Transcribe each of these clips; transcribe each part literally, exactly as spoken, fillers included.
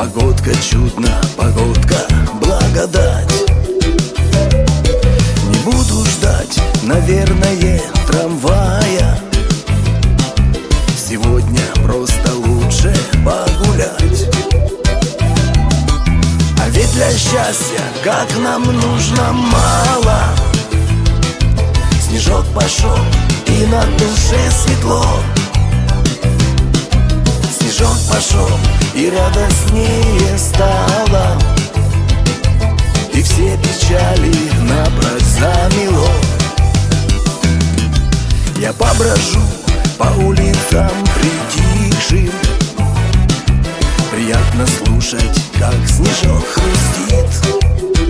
Погодка чудна, погодка благодать. Не буду ждать, наверное, трамвая. Сегодня просто лучше погулять. А ведь для счастья, как нам нужно мало. Снежок пошел, и на душе светло. Снежок пошел, и радостнее стало, и все печали напрочь замело. Я поброжу по улицам притихшим. Приятно слушать, как снежок хрустит.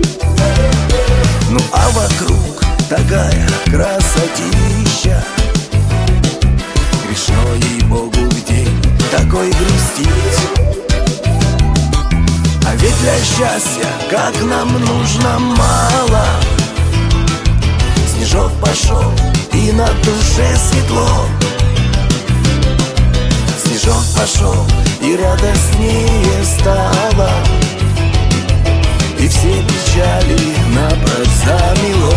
Ну а вокруг такая красотища. Грешно, ей-богу, в день такой грустить. А ведь для счастья, как нам нужно мало. Снежок пошел, и на душе светло. Снежок пошел, и радостнее стало, и все печали напрочь замело.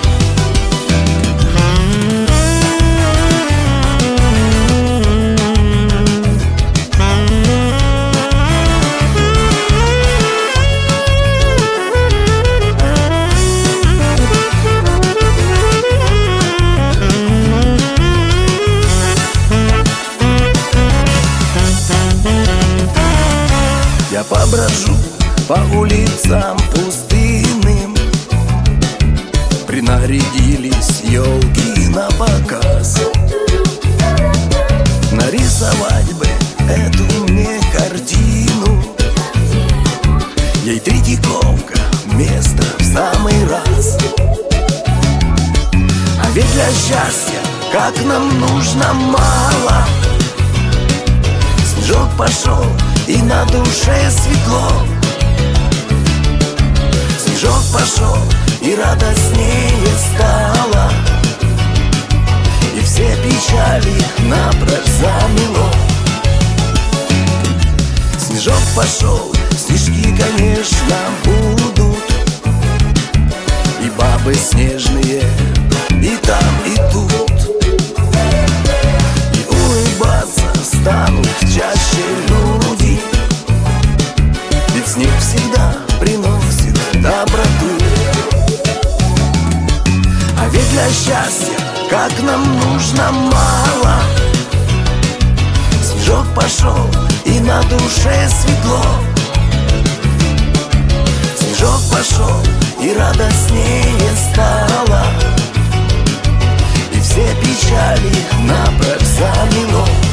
Я поброжу по улицам пустынным. Принарядились елки на показ. Нарисовать бы эту мне картину. Ей Третьяковка, место в самый раз. А ведь для счастья, как нам нужно мало. Снежок пошел, и на душе светло. Снежок пошел, и радостнее стало, и все печали напрочь замело. Снежок пошел, снежки, конечно, будут, и бабы снежные и там, и тут. И улыбаться станут чаще люди, ведь снег всегда приносит доброту. А ведь для счастья, как нам нужно мало. Снежок пошел, и на душе светло. Снежок пошел, и радостнее стало, и все печали напрочь замело.